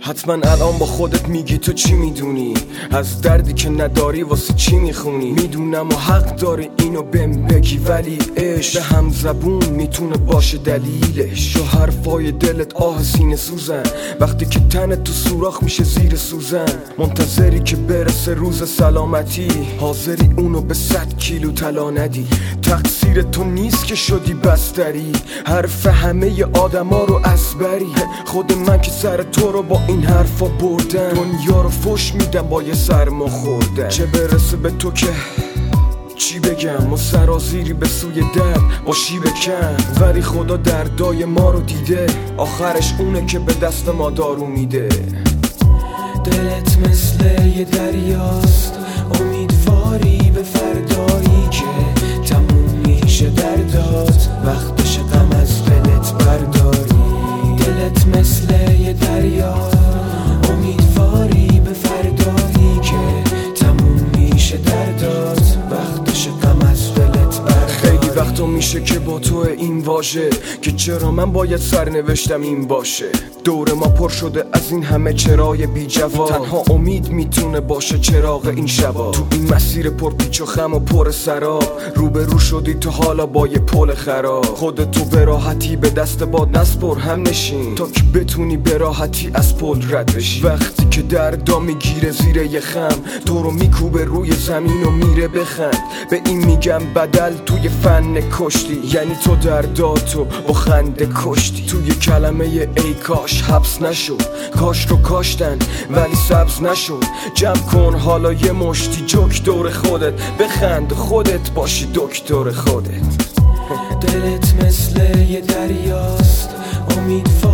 حتما الان با خودت میگی تو چی میدونی از دردی که نداری واسه چی میخونی. میدونم و حق داری اینو بهم بگی، ولی عشق به هم زبون میتونه باشه دلیلش. تو حرفای دلت آه سینه سوزن وقتی که تنت تو سوراخ میشه زیر سوزن. منتظری که برسه روز سلامتی، حاضری اونو به 100 کیلو طلا ندی. تقصیر تو نیست که شدی بستری، حرف همه آدما رو از بری. خود من که سر تو رو با این حرفا بردم، دنیا رو فش میدم با یه سرما خوردن. چه برسه به تو که چی بگم، و سرازیری به سوی درد باشی بکن. ولی خدا دردای ما رو دیده، آخرش اونه که به دست ما دارو میده. دلت مثل یه دریاست، امیدواری به فردایی که تموم میشه دردات، وقتش غم از دلت برداری. دلت مثل یه دریاست، امیدواری به فردایی که تموم میشه دردات، وقتش غم از دلت برداری. خیلی وقتا میشه که با تو این واژه که چرا من باید سرنوشتم این باشه. دور ما پر شده از این همه چرای بی جواب، تنها امید میتونه باشه چراغ این شبا. تو این مسیر پر پیچ و خم و پر سراب، روبرو شدی تو حالا با یه پل خراب. خودتو به راحتی به دست باد نسپر، هم نشین تا که بتونی به راحتی از پل رد بشی. وقتی که دردا میگیره زیر یه خم، تو رو میکوبه روی زمین و میره بخند. به این میگم بدل توی فن کشتی، یعنی تو درداتو با خنده کشتی. توی کلمه ای کاش حبس نشد، کاش رو کاشتن ولی سبز نشد. جمع کن حالا یه مشتی جوک دور خودت، بخند خودت باشی دکتر خودت. دلت مثل یه دریاست، امیدواری